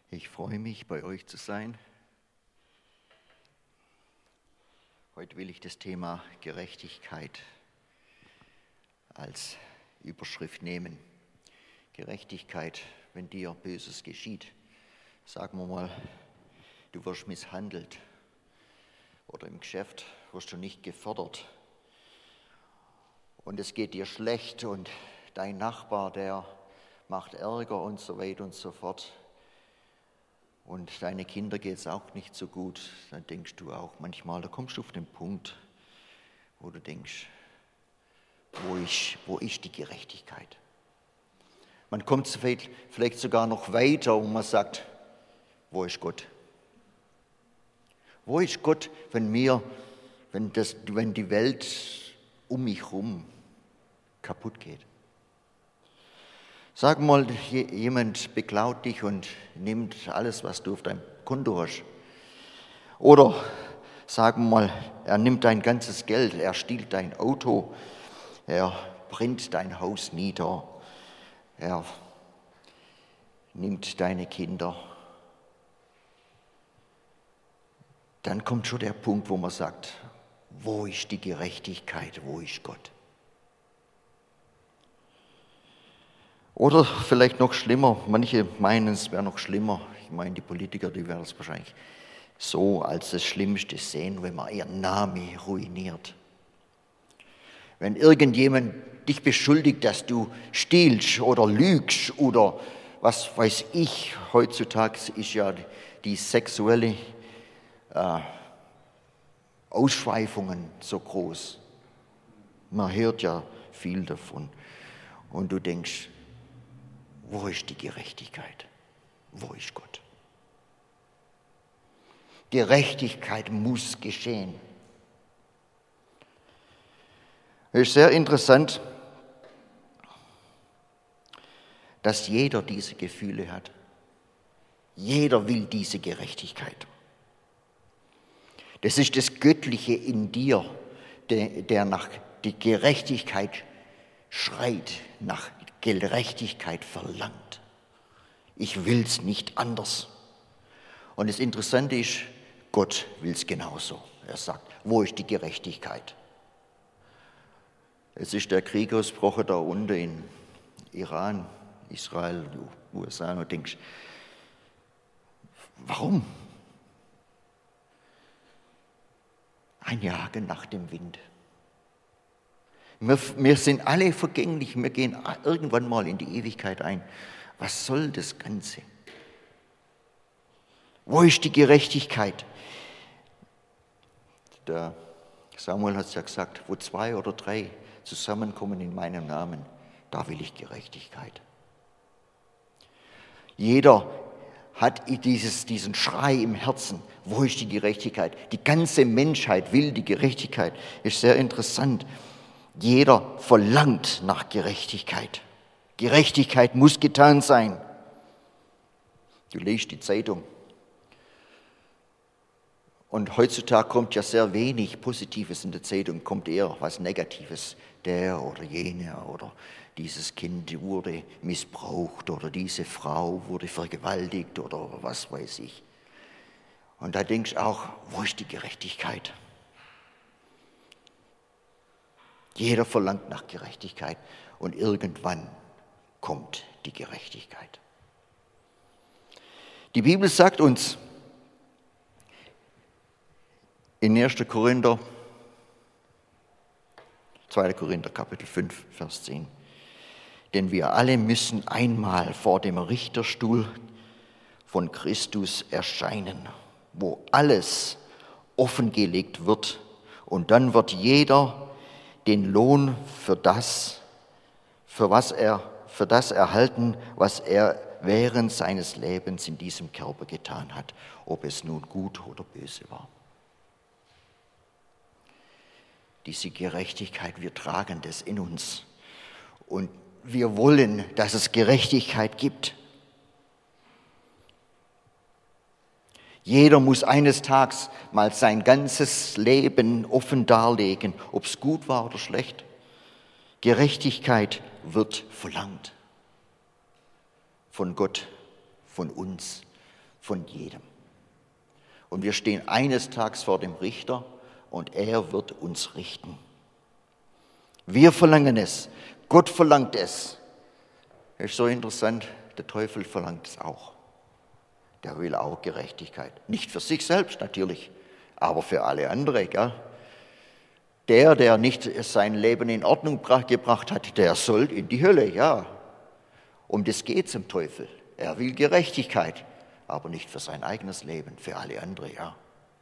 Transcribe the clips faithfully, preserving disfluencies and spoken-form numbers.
Ich freue mich, bei euch zu sein. Heute will ich das Thema Gerechtigkeit als Überschrift nehmen. Gerechtigkeit, wenn dir Böses geschieht. Sagen wir mal, du wirst misshandelt oder im Geschäft wirst du nicht gefördert und es geht dir schlecht und dein Nachbar, der macht Ärger und so weiter und so fort. Und deine Kinder geht es auch nicht so gut, dann denkst du auch manchmal, da kommst du auf den Punkt, wo du denkst, wo ist, wo ist die Gerechtigkeit? Man kommt vielleicht sogar noch weiter und man sagt, wo ist Gott? Wo ist Gott, wenn mir, wenn, das, wenn die Welt um mich herum kaputt geht? Sag mal, jemand beklaut dich und nimmt alles, was du auf deinem Konto hast. Oder sagen wir mal, er nimmt dein ganzes Geld, er stiehlt dein Auto, er brennt dein Haus nieder, er nimmt deine Kinder. Dann kommt schon der Punkt, wo man sagt, wo ist die Gerechtigkeit, wo ist Gott? Oder vielleicht noch schlimmer, manche meinen, es wäre noch schlimmer. Ich meine, die Politiker, die werden es wahrscheinlich so als das Schlimmste sehen, wenn man ihren Namen ruiniert. Wenn irgendjemand dich beschuldigt, dass du stiehlst oder lügst oder was weiß ich, heutzutage ist ja die sexuelle äh, Ausschweifungen so groß. Man hört ja viel davon und du denkst, wo ist die Gerechtigkeit? Wo ist Gott? Gerechtigkeit muss geschehen. Es ist sehr interessant, dass jeder diese Gefühle hat. Jeder will diese Gerechtigkeit. Das ist das Göttliche in dir, der, der nach der Gerechtigkeit schreit, nach Gerechtigkeit verlangt. Ich will es nicht anders. Und das Interessante ist, Gott will es genauso. Er sagt, wo ist die Gerechtigkeit? Es ist der Krieg ausgebrochen da unten in Iran, Israel, U S A, und du denkst, warum? Ein Jagen nach dem Wind. Wir, wir sind alle vergänglich, wir gehen irgendwann mal in die Ewigkeit ein. Was soll das Ganze? Wo ist die Gerechtigkeit? Der Samuel hat es ja gesagt, wo zwei oder drei zusammenkommen in meinem Namen, da will ich Gerechtigkeit. Jeder hat dieses, diesen Schrei im Herzen, wo ist die Gerechtigkeit? Die ganze Menschheit will die Gerechtigkeit. Ist sehr interessant. Jeder verlangt nach Gerechtigkeit. Gerechtigkeit muss getan sein. Du liest die Zeitung. Und heutzutage kommt ja sehr wenig Positives in der Zeitung, kommt eher was Negatives. Der oder jene oder dieses Kind wurde missbraucht oder diese Frau wurde vergewaltigt oder was weiß ich. Und da denkst du auch, wo ist die Gerechtigkeit? Jeder verlangt nach Gerechtigkeit und irgendwann kommt die Gerechtigkeit. Die Bibel sagt uns in erster Korinther, zweiter Korinther Kapitel fünf, Vers zehn, denn wir alle müssen einmal vor dem Richterstuhl von Christus erscheinen, wo alles offengelegt wird und dann wird jeder den Lohn für das, für was er, für das erhalten, was er während seines Lebens in diesem Körper getan hat, ob es nun gut oder böse war. Diese Gerechtigkeit, wir tragen das in uns und wir wollen, dass es Gerechtigkeit gibt. Jeder muss eines Tages mal sein ganzes Leben offen darlegen, ob es gut war oder schlecht. Gerechtigkeit wird verlangt von Gott, von uns, von jedem. Und wir stehen eines Tages vor dem Richter und er wird uns richten. Wir verlangen es, Gott verlangt es. Das ist so interessant, der Teufel verlangt es auch. Der will auch Gerechtigkeit. Nicht für sich selbst natürlich, aber für alle anderen. Gell? Der, der nicht sein Leben in Ordnung gebracht hat, der soll in die Hölle, ja. Um das geht es im Teufel. Er will Gerechtigkeit, aber nicht für sein eigenes Leben, für alle anderen, ja.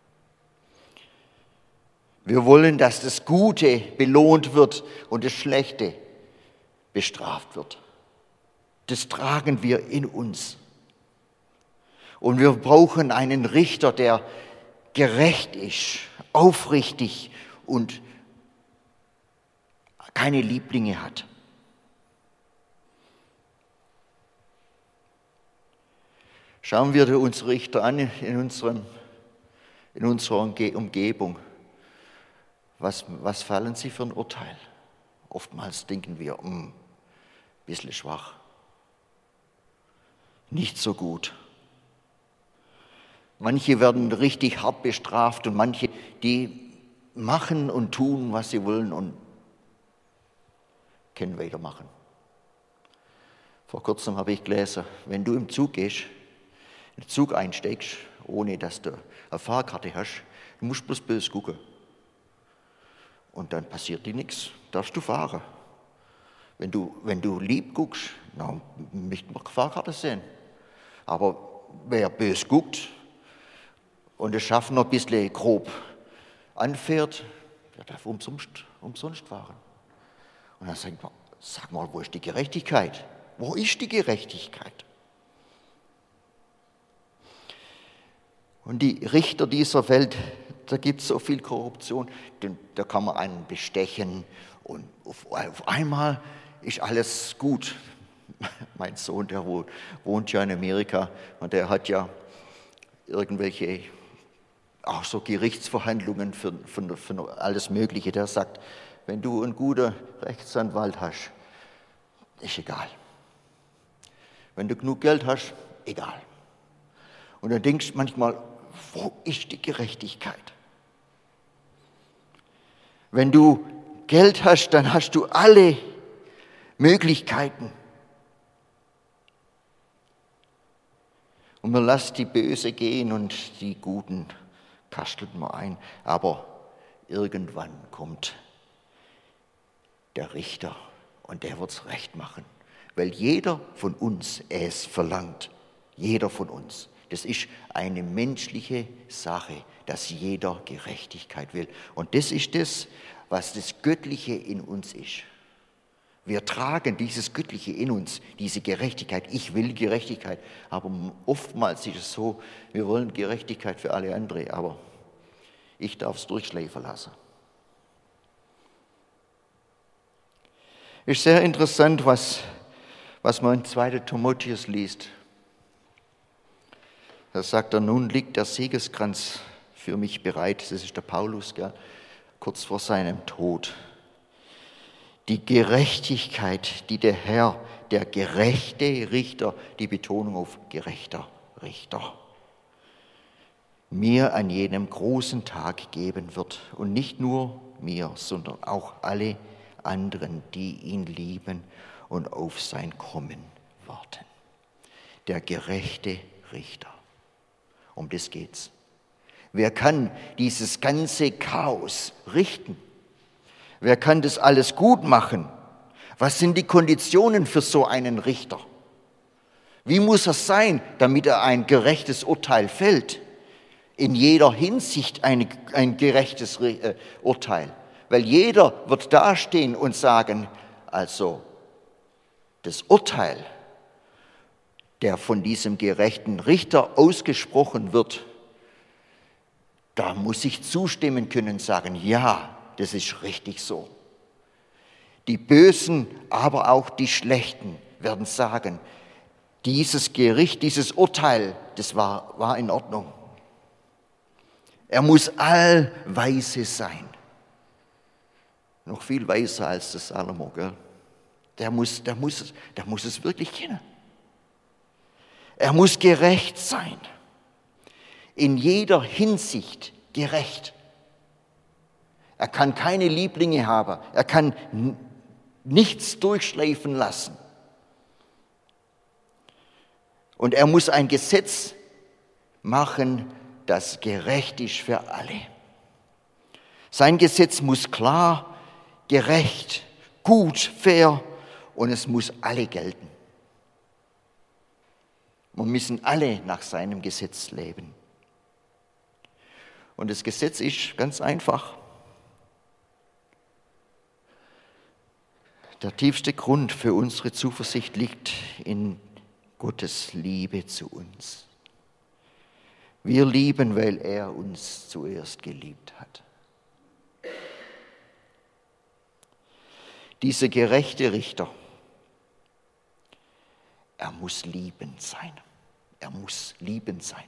Wir wollen, dass das Gute belohnt wird und das Schlechte bestraft wird. Das tragen wir in uns. Und wir brauchen einen Richter, der gerecht ist, aufrichtig und keine Lieblinge hat. Schauen wir uns Richter an in, unserem, in unserer Umgebung. Was, was fallen sie für ein Urteil? Oftmals denken wir, ein bisschen schwach, nicht so gut. Manche werden richtig hart bestraft und manche, die machen und tun, was sie wollen und können weitermachen. Vor kurzem habe ich gelesen, wenn du im Zug gehst, in den Zug einsteigst, ohne dass du eine Fahrkarte hast, du musst bloß böse gucken. Und dann passiert dir nichts, darfst du fahren. Wenn du, wenn du lieb guckst, dann möchte man keine Fahrkarte sehen. Aber wer böse guckt und es schafft noch ein bisschen grob anfährt, der darf umsonst, umsonst fahren. Und dann sagt man, sag mal, wo ist die Gerechtigkeit? Wo ist die Gerechtigkeit? Und die Richter dieser Welt, da gibt es so viel Korruption, da kann man einen bestechen und auf, auf einmal ist alles gut. Mein Sohn, der wohnt ja in Amerika und der hat ja irgendwelche, auch so Gerichtsverhandlungen für, für, für alles Mögliche. Der sagt, wenn du einen guten Rechtsanwalt hast, ist egal. Wenn du genug Geld hast, egal. Und dann denkst du manchmal, wo ist die Gerechtigkeit? Wenn du Geld hast, dann hast du alle Möglichkeiten. Und man lässt die Böse gehen und die Guten kastelt man ein. Aber irgendwann kommt der Richter und der wird es recht machen. Weil jeder von uns es verlangt. Jeder von uns. Das ist eine menschliche Sache, dass jeder Gerechtigkeit will. Und das ist das, was das Göttliche in uns ist. Wir tragen dieses Göttliche in uns, diese Gerechtigkeit. Ich will Gerechtigkeit, aber oftmals ist es so, wir wollen Gerechtigkeit für alle anderen, aber ich darf es durchschleifen lassen. Ist sehr interessant, was, was man in zweiten Timotheus liest. Da sagt er, nun liegt der Siegeskranz für mich bereit. Das ist der Paulus, gell? Kurz vor seinem Tod. Die Gerechtigkeit, die der Herr, der gerechte Richter, die Betonung auf gerechter Richter, mir an jenem großen Tag geben wird. Und nicht nur mir, sondern auch alle anderen, die ihn lieben und auf sein Kommen warten. Der gerechte Richter. Um das geht's. Wer kann dieses ganze Chaos richten? Wer kann das alles gut machen? Was sind die Konditionen für so einen Richter? Wie muss er sein, damit er ein gerechtes Urteil fällt? In jeder Hinsicht ein, ein gerechtes äh, Urteil. Weil jeder wird dastehen und sagen, also das Urteil, der von diesem gerechten Richter ausgesprochen wird, da muss ich zustimmen können und sagen, ja, das ist richtig so. Die Bösen, aber auch die Schlechten werden sagen, dieses Gericht, dieses Urteil, das war, war in Ordnung. Er muss allweise sein. Noch viel weiser als das Salomo, gell? Der muss, der muss, der muss es wirklich kennen. Er muss gerecht sein. in jeder Hinsicht gerecht. Er kann keine Lieblinge haben. Er kann n- nichts durchschleifen lassen. Und er muss ein Gesetz machen, das gerecht ist für alle. Sein Gesetz muss klar, gerecht, gut, fair und es muss alle gelten. Wir müssen alle nach seinem Gesetz leben. Und das Gesetz ist ganz einfach. Der tiefste Grund für unsere Zuversicht liegt in Gottes Liebe zu uns. Wir lieben, weil er uns zuerst geliebt hat. Dieser gerechte Richter, er muss liebend sein. Er muss liebend sein.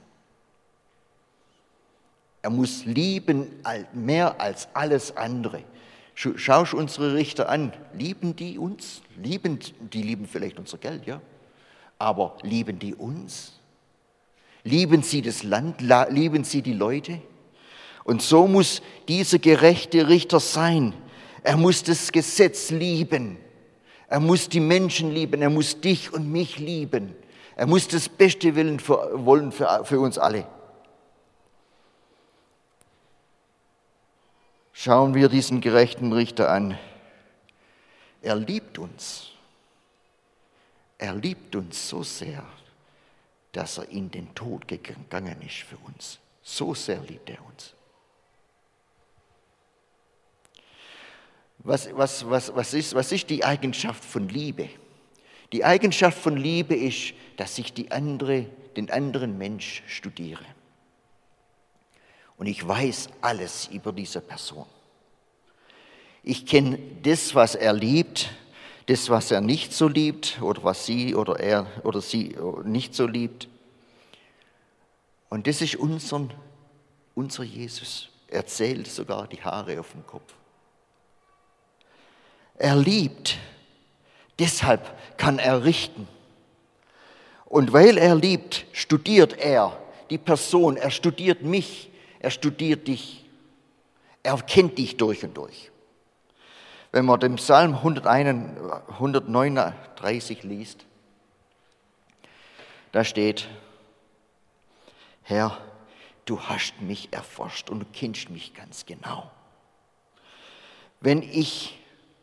Er muss lieben mehr als alles andere. Schau unsere Richter an. Lieben die uns? Lieben, die lieben vielleicht unser Geld, ja. Aber lieben die uns? Lieben sie das Land? Lieben sie die Leute? Und so muss dieser gerechte Richter sein. Er muss das Gesetz lieben. Er muss die Menschen lieben. Er muss dich und mich lieben. Er muss das Beste willen für, wollen für, für uns alle. Schauen wir diesen gerechten Richter an. Er liebt uns. Er liebt uns so sehr, dass er in den Tod gegangen ist für uns. So sehr liebt er uns. Was, was, was, was, ist, was ist die Eigenschaft von Liebe? Die Eigenschaft von Liebe ist, dass ich die andere, den anderen Mensch studiere. Und ich weiß alles über diese Person. Ich kenne das, was er liebt, das, was er nicht so liebt oder was sie oder er oder sie nicht so liebt. Und das ist unser, unser Jesus. Er zählt sogar die Haare auf dem Kopf. Er liebt, deshalb kann er richten. Und weil er liebt, studiert er die Person, er studiert mich, er studiert dich. Er kennt dich durch und durch. Wenn man den Psalm hundertneununddreißig liest, da steht, Herr, du hast mich erforscht und du kennst mich ganz genau. Wenn ich,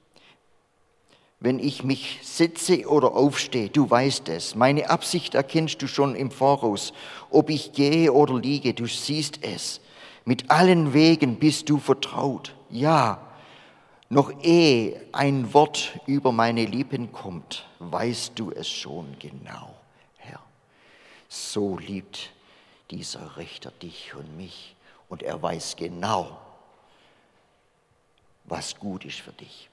wenn ich mich setze oder aufstehe, du weißt es. Meine Absicht erkennst du schon im Voraus. Ob ich gehe oder liege, du siehst es. Mit allen Wegen bist du vertraut. Ja, noch ehe ein Wort über meine Lippen kommt, weißt du es schon genau, Herr. So liebt dieser Richter dich und mich und er weiß genau, was gut ist für dich.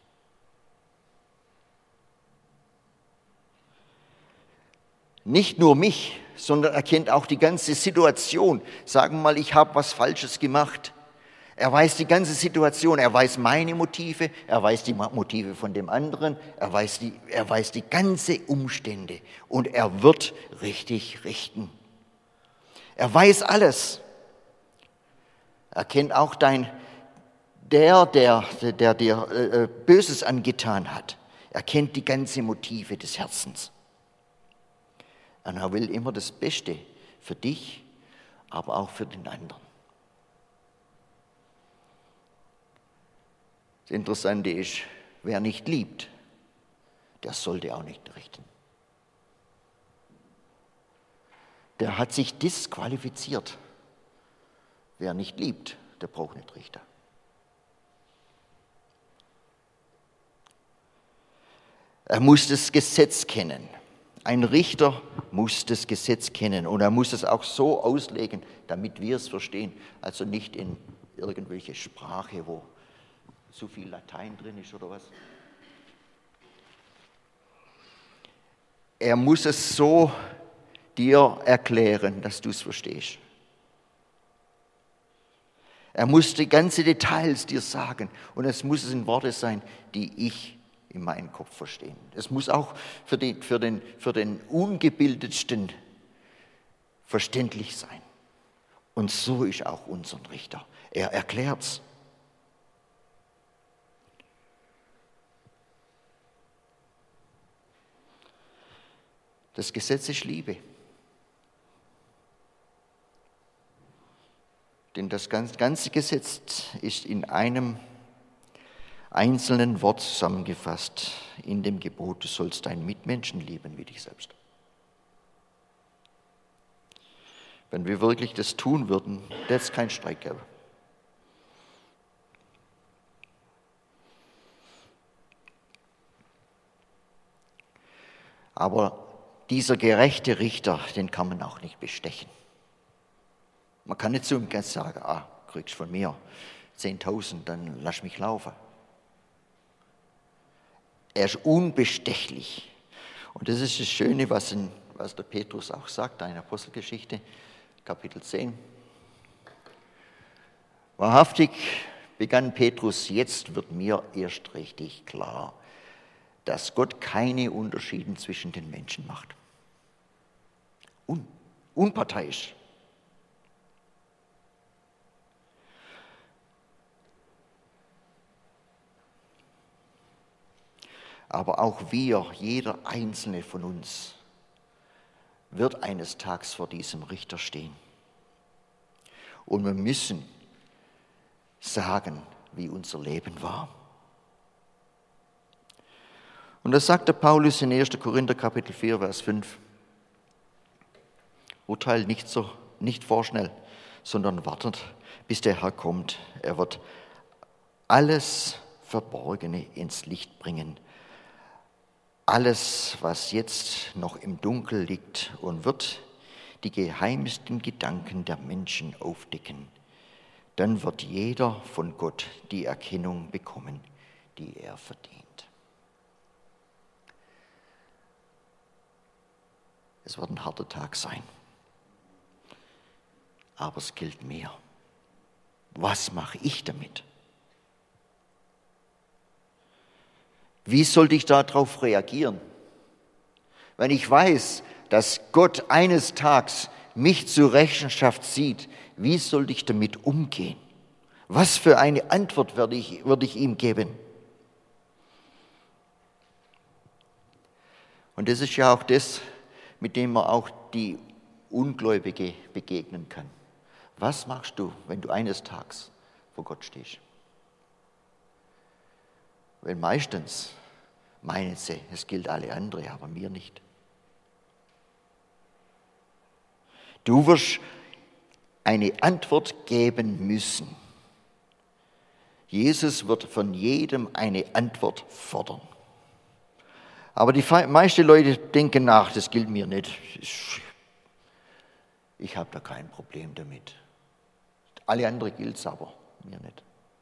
Nicht nur mich, sondern er kennt auch die ganze Situation. Sagen wir mal, ich habe was Falsches gemacht. Er weiß die ganze Situation, er weiß meine Motive, er weiß die Motive von dem anderen, er weiß die, er weiß die ganze Umstände und er wird richtig richten. Er weiß alles. Er kennt auch dein, der, der, der dir äh, Böses angetan hat. Er kennt die ganze Motive des Herzens. Und er will immer das Beste für dich, aber auch für den anderen. Das Interessante ist, wer nicht liebt, der sollte auch nicht richten. Der hat sich disqualifiziert. Wer nicht liebt, der braucht nicht Richter. Er muss das Gesetz kennen. Ein Richter muss das Gesetz kennen und er muss es auch so auslegen, damit wir es verstehen. Also nicht in irgendwelche Sprache, wo so viel Latein drin ist oder was. Er muss es so dir erklären, dass du es verstehst. Er muss die ganzen Details dir sagen und es muss es in Worte sein, die ich in meinem Kopf verstehen. Es muss auch für den, für den, für den Ungebildetsten verständlich sein. Und so ist auch unser Richter. Er erklärt's. Das Gesetz ist Liebe. Denn das ganze Gesetz ist in einem einzelnen Wort zusammengefasst, in dem Gebot, du sollst deinen Mitmenschen lieben wie dich selbst. Wenn wir wirklich das tun würden, hätte es keinen Streit geben. Aber dieser gerechte Richter, den kann man auch nicht bestechen. Man kann nicht zu ihm sagen, ah, kriegst von mir zehntausend, dann lass mich laufen. Er ist unbestechlich. Und das ist das Schöne, was, in, was der Petrus auch sagt, in der Apostelgeschichte, Kapitel zehn. Wahrhaftig, begann Petrus, jetzt wird mir erst richtig klar, dass Gott keine Unterschiede zwischen den Menschen macht. Un, unparteiisch. Aber auch wir, jeder einzelne von uns, wird eines Tages vor diesem Richter stehen. Und wir müssen sagen, wie unser Leben war. Und das sagt der Paulus in erster Korinther Kapitel vier, Vers fünf. Urteilt nicht so, nicht vorschnell, sondern wartet, bis der Herr kommt. Er wird alles Verborgene ins Licht bringen. Alles, was jetzt noch im Dunkel liegt, und wird die geheimsten Gedanken der Menschen aufdecken. Dann wird jeder von Gott die Erkennung bekommen, die er verdient. Es wird ein harter Tag sein. Aber es gilt mir. Was mache ich damit? Wie sollte ich darauf reagieren? Wenn ich weiß, dass Gott eines Tages mich zur Rechenschaft zieht, wie sollte ich damit umgehen? Was für eine Antwort würde ich, würde ich ihm geben? Und das ist ja auch das, mit dem man auch die Ungläubige begegnen kann. Was machst du, wenn du eines Tages vor Gott stehst? Weil meistens meinen sie, es gilt alle anderen, aber mir nicht. Du wirst eine Antwort geben müssen. Jesus wird von jedem eine Antwort fordern. Aber die meisten Leute denken nach, das gilt mir nicht. Ich habe da kein Problem damit. Alle anderen gilt es aber, mir nicht.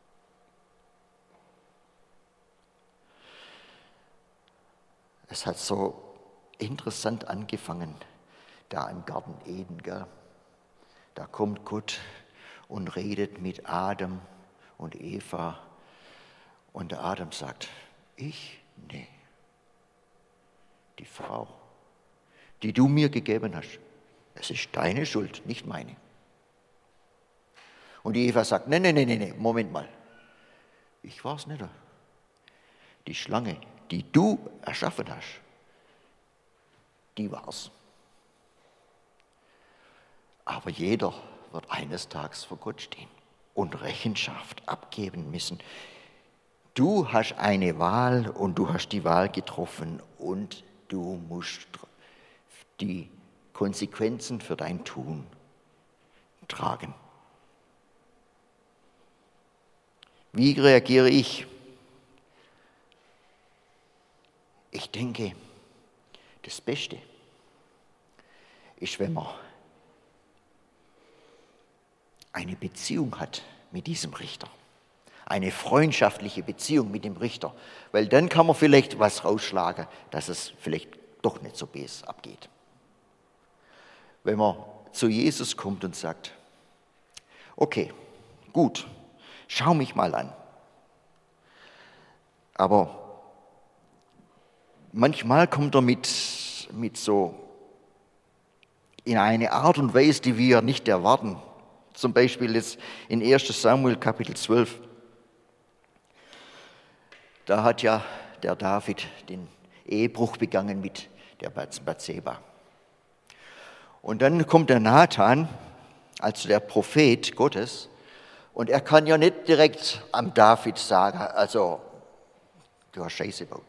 Es hat so interessant angefangen, da im Garten Eden, gell? Da kommt Gott und redet mit Adam und Eva. Und der Adam sagt, ich? Nee. Die Frau, die du mir gegeben hast, es ist deine Schuld, nicht meine. Und die Eva sagt, nee, nee, nee, nee, Moment mal. Ich war's nicht. Die Schlange, die du erschaffen hast, die war's. Aber jeder wird eines Tages vor Gott stehen und Rechenschaft abgeben müssen. Du hast eine Wahl und du hast die Wahl getroffen und du musst die Konsequenzen für dein Tun tragen. Wie reagiere ich? Ich denke, das Beste ist, wenn man eine Beziehung hat mit diesem Richter. Eine freundschaftliche Beziehung mit dem Richter. Weil dann kann man vielleicht was rausschlagen, dass es vielleicht doch nicht so bes abgeht. Wenn man zu Jesus kommt und sagt, okay, gut, schau mich mal an. Aber manchmal kommt er mit, mit so in eine Art und Weise, die wir nicht erwarten. Zum Beispiel jetzt in erster Samuel Kapitel zwölf. Da hat ja der David den Ehebruch begangen mit der Bathseba. Und dann kommt der Nathan, also der Prophet Gottes, und er kann ja nicht direkt am David sagen, also du hast Scheiße gebaut.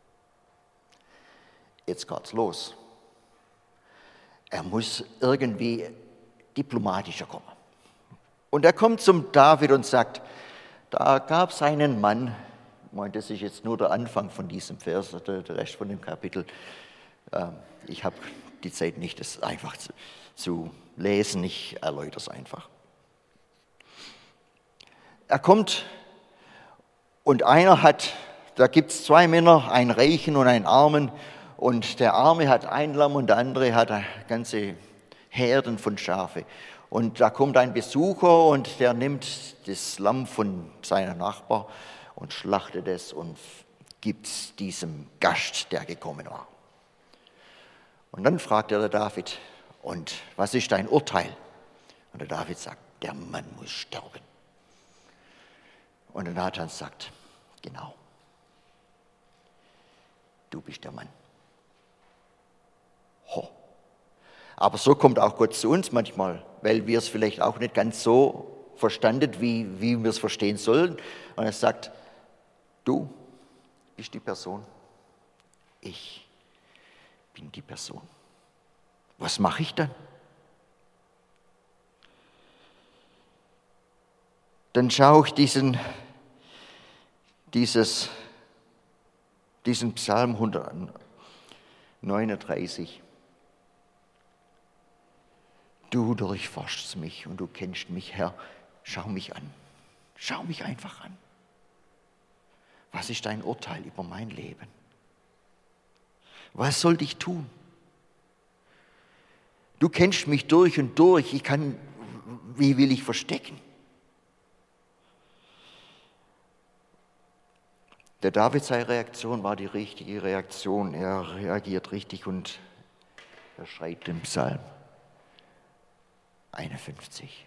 Jetzt geht's los. Er muss irgendwie diplomatischer kommen. Und er kommt zum David und sagt, da gab es einen Mann, ich meine, das ist jetzt nur der Anfang von diesem Vers, der, der Rest von dem Kapitel. Ich habe die Zeit nicht, das einfach zu, zu lesen, ich erläutere es einfach. Er kommt und einer hat, da gibt es zwei Männer, einen Reichen und einen Armen, und der Arme hat ein Lamm und der andere hat ganze Herden von Schafe. Und da kommt ein Besucher und der nimmt das Lamm von seinem Nachbar und schlachtet es und gibt es diesem Gast, der gekommen war. Und dann fragt er der David, und was ist dein Urteil? Und der David sagt, der Mann muss sterben. Und der Nathan sagt, genau, du bist der Mann. Ho. Aber so kommt auch Gott zu uns manchmal, weil wir es vielleicht auch nicht ganz so verstanden, wie, wie wir es verstehen sollen. Und er sagt, du bist die Person, ich bin die Person. Was mache ich dann? Dann schaue ich diesen, dieses, diesen Psalm hundertneununddreißig. Du durchforschst mich und du kennst mich, Herr. Schau mich an. Schau mich einfach an. Was ist dein Urteil über mein Leben? Was soll ich tun? Du kennst mich durch und durch. Ich kann, wie will ich verstecken? Der David, seine Reaktion war die richtige Reaktion. Er reagiert richtig und er schreibt den Psalm einundfünfzig.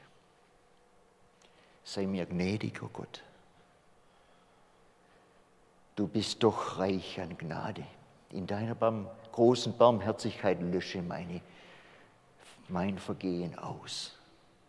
Sei mir gnädig, o Gott. Du bist doch reich an Gnade. In deiner Barm, großen Barmherzigkeit lösche meine, mein Vergehen aus.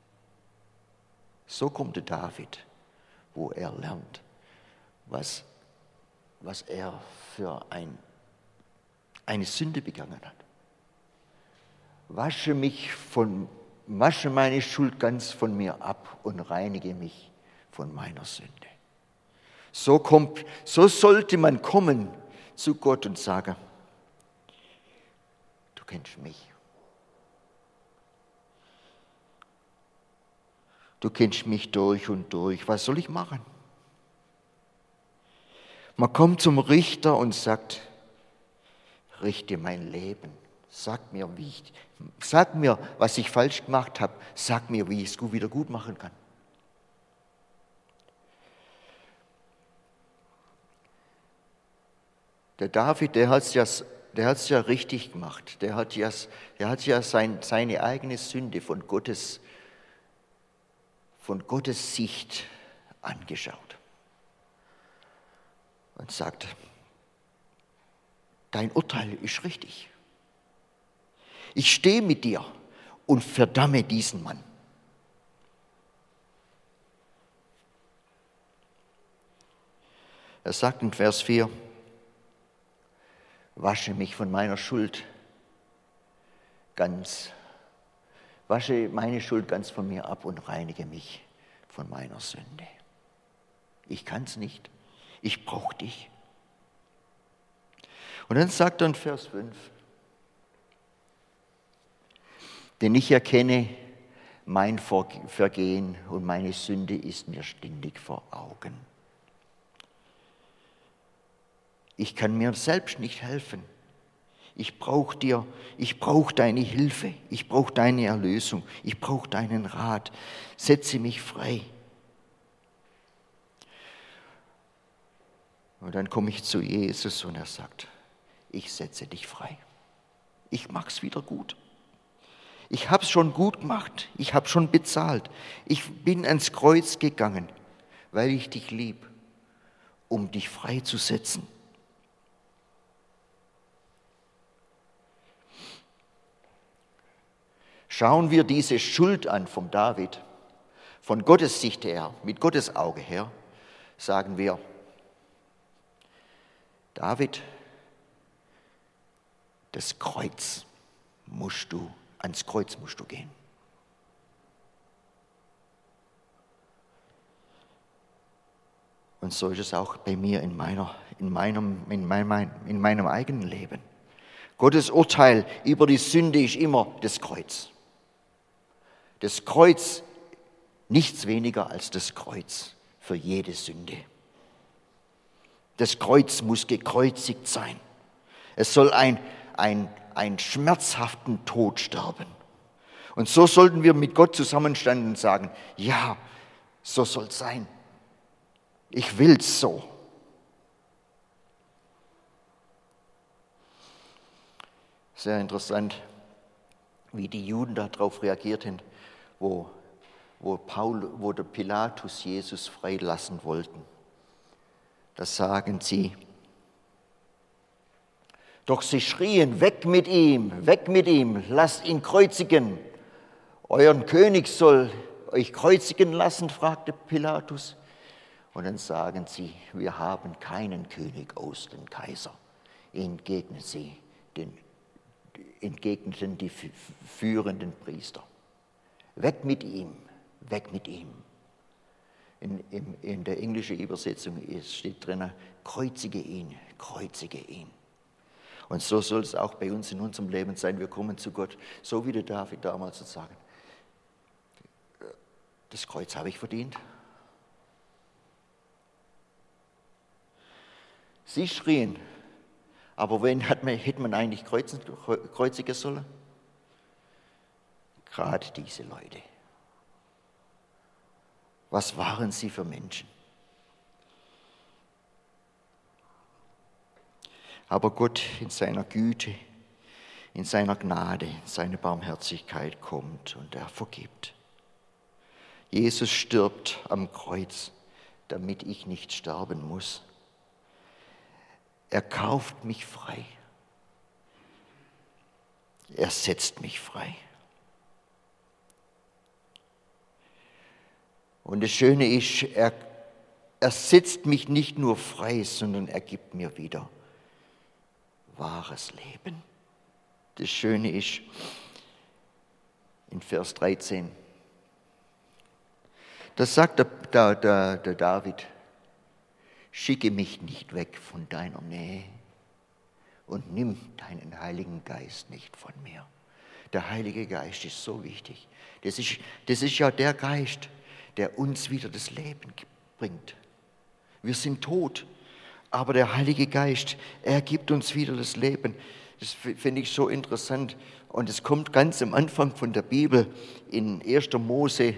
So kommt der David, wo er lernt, was, was er für ein, eine Sünde begangen hat. Wasche mich von Wasche meine Schuld ganz von mir ab und reinige mich von meiner Sünde. So, kommt, so sollte man kommen zu Gott und sagen, du kennst mich. Du kennst mich durch und durch. Was soll ich machen? Man kommt zum Richter und sagt, richte mein Leben. Sag mir, wie ich, sag mir, was ich falsch gemacht habe. Sag mir, wie ich es wieder gut machen kann. Der David, der hat es ja, der hat's ja richtig gemacht. Der hat ja, der hat ja sein, seine eigene Sünde von Gottes, von Gottes Sicht angeschaut. Und sagt, dein Urteil ist richtig. Ich stehe mit dir und verdamme diesen Mann. Er sagt in Vers vier, wasche mich von meiner Schuld ganz, wasche meine Schuld ganz von mir ab und reinige mich von meiner Sünde. Ich kann es nicht, ich brauche dich. Und dann sagt er in Vers fünf, denn ich erkenne mein Vergehen und meine Sünde ist mir ständig vor Augen. Ich kann mir selbst nicht helfen. Ich brauche dir, ich brauche deine Hilfe, ich brauche deine Erlösung, ich brauche deinen Rat. Setze mich frei. Und dann komme ich zu Jesus und er sagt, ich setze dich frei. Ich mach's wieder gut. Ich habe es schon gut gemacht. Ich habe schon bezahlt. Ich bin ans Kreuz gegangen, weil ich dich lieb, um dich freizusetzen. Schauen wir diese Schuld an vom David, von Gottes Sicht her, mit Gottes Auge her, sagen wir, David, das Kreuz musst du, ans Kreuz musst du gehen. Und so ist es auch bei mir in, meiner, in, meinem, in, meinem, in meinem eigenen Leben. Gottes Urteil über die Sünde ist immer das Kreuz. Das Kreuz, nichts weniger als das Kreuz für jede Sünde. Das Kreuz muss gekreuzigt sein. Es soll ein, ein, einen schmerzhaften Tod sterben. Und so sollten wir mit Gott zusammenstehen und sagen, ja, so soll es sein. Ich will's so. Sehr interessant, wie die Juden darauf reagierten, wo, wo, Paul, wo der Pilatus Jesus freilassen wollten. Da sagen sie, doch sie schrien, weg mit ihm, weg mit ihm, lasst ihn kreuzigen. Euren König soll euch kreuzigen lassen, fragte Pilatus. Und dann sagen sie, wir haben keinen König aus dem Kaiser. Entgegnen sie, den, entgegneten die führenden Priester. Weg mit ihm, weg mit ihm. In, in, in der englischen Übersetzung steht drin, kreuzige ihn, kreuzige ihn. Und so soll es auch bei uns in unserem Leben sein. Wir kommen zu Gott, so wie der David damals zu sagen, das Kreuz habe ich verdient. Sie schrien, aber wen hat man, hätte man eigentlich kreuzen, kreuzigen sollen? Gerade diese Leute. Was waren sie für Menschen? Aber Gott in seiner Güte, in seiner Gnade, in seiner Barmherzigkeit kommt und er vergibt. Jesus stirbt am Kreuz, damit ich nicht sterben muss. Er kauft mich frei. Er setzt mich frei. Und das Schöne ist, er, er setzt mich nicht nur frei, sondern er gibt mir wieder wahres Leben. Das Schöne ist, in Vers dreizehn, da sagt der, der, der, der David, schicke mich nicht weg von deiner Nähe und nimm deinen Heiligen Geist nicht von mir. Der Heilige Geist ist so wichtig. Das ist, das ist ja der Geist, der uns wieder das Leben bringt. Wir sind tot, aber der Heilige Geist, er gibt uns wieder das Leben. Das finde ich so interessant. Und es kommt ganz am Anfang von der Bibel in erster Mose,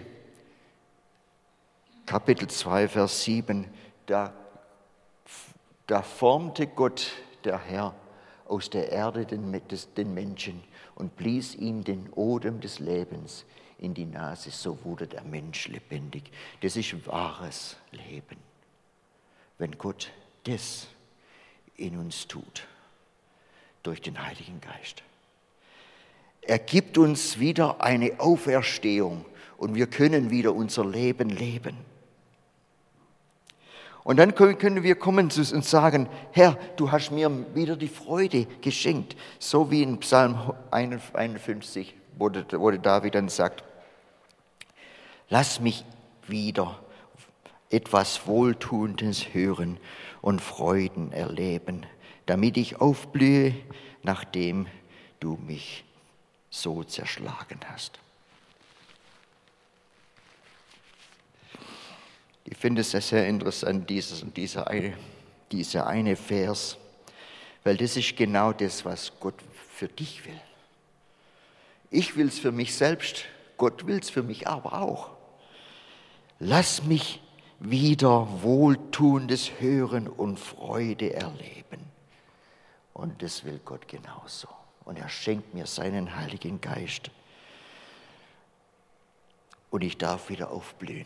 Kapitel zwei, Vers sieben, da, da formte Gott, der Herr, aus der Erde den, den Menschen und blies ihm den Odem des Lebens in die Nase, so wurde der Mensch lebendig. Das ist wahres Leben, wenn Gott das in uns tut, durch den Heiligen Geist. Er gibt uns wieder eine Auferstehung und wir können wieder unser Leben leben. Und dann können wir kommen und sagen, Herr, du hast mir wieder die Freude geschenkt. So wie in Psalm einundfünfzig, wo der David dann sagt, lass mich wieder etwas Wohltuendes hören und Freuden erleben, damit ich aufblühe, nachdem du mich so zerschlagen hast. Ich finde es sehr interessant, dieses, dieser, eine, dieser eine Vers, weil das ist genau das, was Gott für dich will. Ich will es für mich selbst, Gott will es für mich aber auch. Lass mich wieder Wohltuendes hören und Freude erleben. Und das will Gott genauso. Und er schenkt mir seinen Heiligen Geist. und ich darf wieder aufblühen.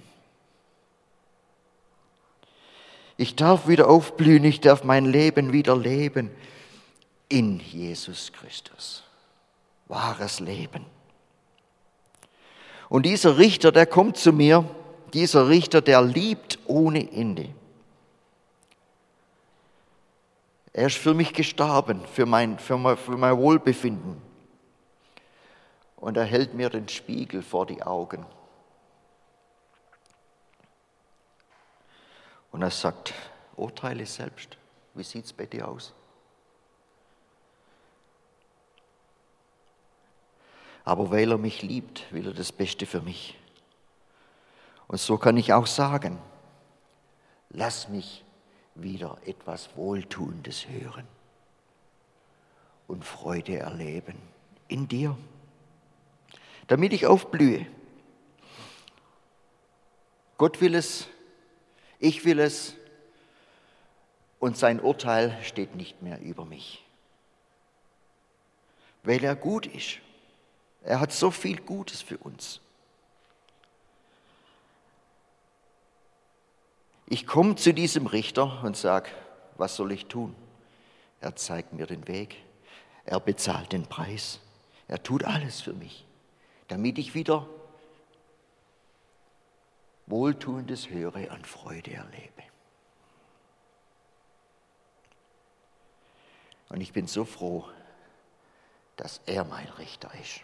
Ich darf wieder aufblühen, ich darf mein Leben wieder leben in Jesus Christus. Wahres Leben. Und dieser Richter, der kommt zu mir, dieser Richter, der liebt ohne Ende. Er ist für mich gestorben, für mein, für mein, für mein Wohlbefinden. Und er hält mir den Spiegel vor die Augen. Und er sagt, urteile selbst, wie sieht es bei dir aus? Aber weil er mich liebt, will er das Beste für mich. Und so kann ich auch sagen, lass mich wieder etwas Wohltuendes hören und Freude erleben in dir, damit ich aufblühe. Gott will es, ich will es und sein Urteil steht nicht mehr über mich, weil er gut ist. Er hat so viel Gutes für uns. Ich komme zu diesem Richter und sage, was soll ich tun? Er zeigt mir den Weg. Er bezahlt den Preis. Er tut alles für mich, damit ich wieder Wohltuendes höre und Freude erlebe. Und ich bin so froh, dass er mein Richter ist.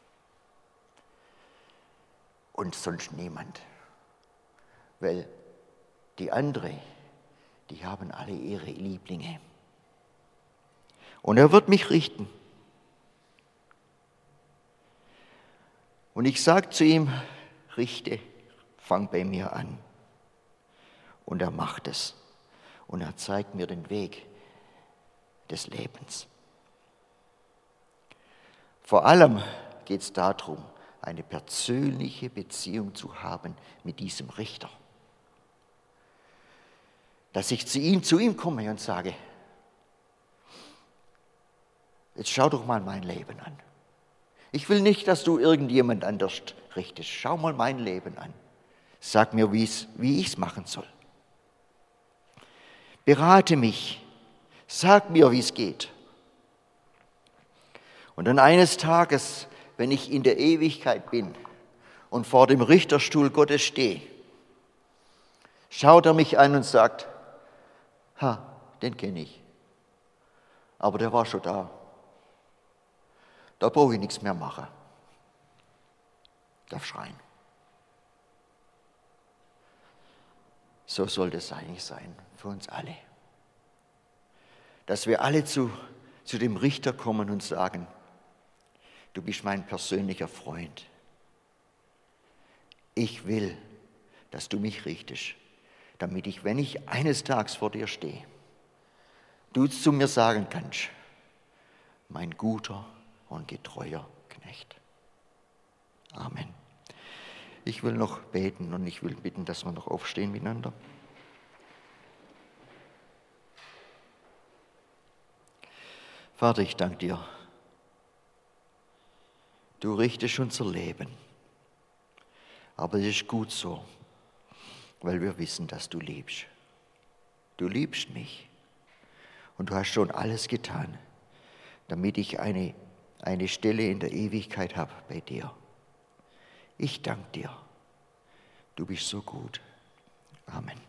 Und sonst niemand. Weil die anderen, die haben alle ihre Lieblinge. Und er wird mich richten. Und ich sage zu ihm, richte, fang bei mir an. Und er macht es. Und er zeigt mir den Weg des Lebens. Vor allem geht es darum, eine persönliche Beziehung zu haben mit diesem Richter. Dass ich zu ihm, zu ihm komme und sage, jetzt schau doch mal mein Leben an. Ich will nicht, dass du irgendjemand anders richtest. Schau mal mein Leben an. Sag mir, wie's, wie ich es machen soll. Berate mich. Sag mir, wie es geht. Und dann eines Tages, wenn ich in der Ewigkeit bin und vor dem Richterstuhl Gottes stehe, schaut er mich an und sagt, ha, den kenne ich. Aber der war schon da. Da brauche ich nichts mehr machen. Darf schreien. So soll das eigentlich sein für uns alle. Dass wir alle zu, zu dem Richter kommen und sagen, du bist mein persönlicher Freund. Ich will, dass du mich richtest, damit ich, wenn ich eines Tages vor dir stehe, du zu mir sagen kannst, mein guter und getreuer Knecht. Amen. Ich will noch beten und ich will bitten, dass wir noch aufstehen miteinander. Vater, ich danke dir. Du richtest unser Leben. Aber es ist gut so, weil wir wissen, dass du liebst. Du liebst mich. Und du hast schon alles getan, damit ich eine, eine Stelle in der Ewigkeit habe bei dir. Ich danke dir. Du bist so gut. Amen.